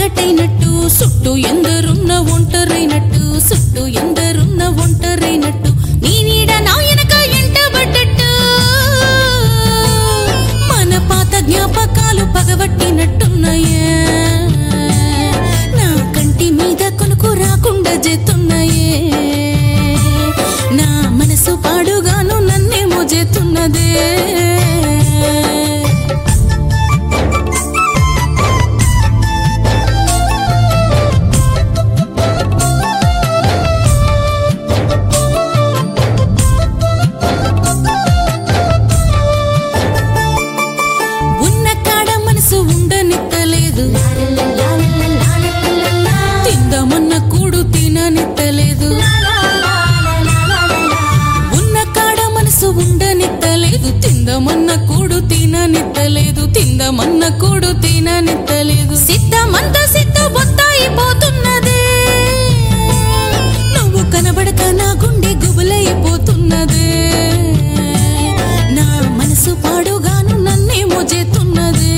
ఒక్కటైనట్టు చుట్టూ ఎందరున్న ఒంటరైనట్టు చుట్టూ ఎందరున్న ఒంటరైనట్టు నీ నీడ నా వెనక ఎంటబడ్డట్టు మన పాత జ్ఞాపకాలు పగబట్టినట్టున్నాయే నా కంటి మీద కొనుకు రాకుండా చేస్తున్నాయే నా మనసు పాడుగాను నన్నేమో చేస్తున్నదే ఉండనిత్తలేదు తిందమన్న కూడు తిననిత్తలేదు ఉన్న కాడ మనసు ఉండనిత్తలేదు తిందమన్న కూడు తిననిత్తలేదు తిందమన్న కూడు తిననిత్తలేదు సిద్ధమంతా సిద్ధ బొత్తాయిపోతున్నదే నువ్వు కనబడక నా గుండె గుబులైపోతున్నదే నా మనసు పాడుగాను నన్నేమో చేస్తున్నదే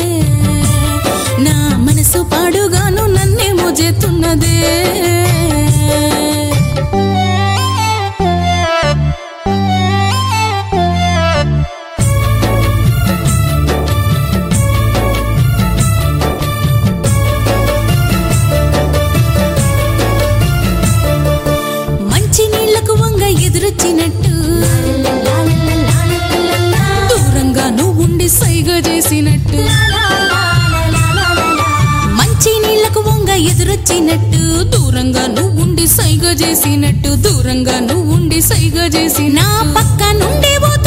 నా మనసు పాడుగాను నన్నేమో చేస్తున్నదే మంచి నీళ్లకు వంగ ఎదురొచ్చినట్టు దూరంగా నువ్వు ఉండి సైగ చేసినట్టు మంచి నీళ్లకు వంగ ఎదురొచ్చినట్టు దూరంగా నువ్వుండి సైగ చేసినట్టు దూరంగా నువ్వుండి సైగ చేసి నా పక్క నుండి